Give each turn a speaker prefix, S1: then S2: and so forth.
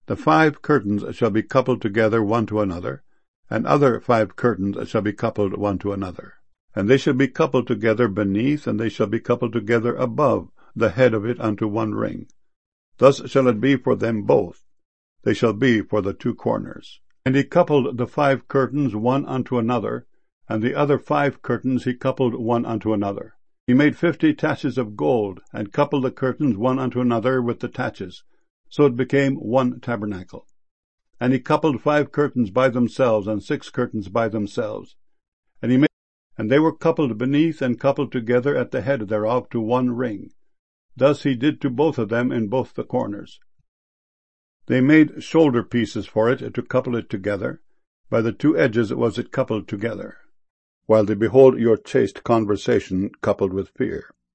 S1: The 5 curtains shall be coupled together one to another, and other 5 curtains shall be coupled one to another. And they shall be coupled together beneath, and they shall be coupled together above the head of it unto one ring. Thus shall it be for them both. They shall be for the 2 corners. And he coupled the 5 curtains one unto another, and the other 5 curtains he coupled one unto another. He made 50 taches of gold, and coupled the curtains one unto another with the taches. So it became one tabernacle. And he coupled 5 curtains by themselves, and 6 curtains by themselves. And they were coupled beneath, and coupled together at the head thereof to one ring. Thus he did to both of them in both the corners. They made shoulder pieces for it to couple it together. By the 2 edges was it coupled together. While they behold your chaste conversation coupled with fear.